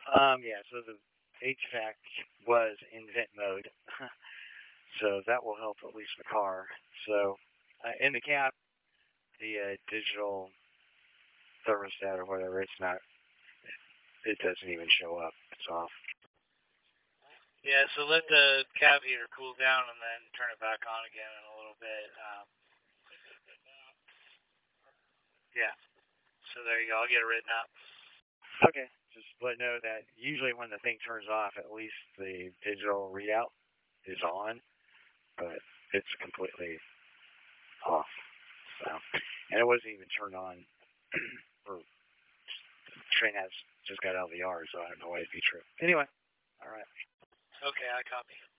Yeah, so the HVAC was in vent mode, so that will help at least the car. So in the cab, the digital thermostat or whatever, it's not, it doesn't even show up. It's off. Yeah, so let the cab heater cool down and then turn it back on again in a little bit. Yeah, so there you go. I'll get it written up. Okay. Just let know that usually when the thing turns off, at least the digital readout is on, but it's completely off. So, and it wasn't even turned on. Or the train has just got out of the yard, so I don't know why it'd be true. Anyway, all right. Okay, I copy.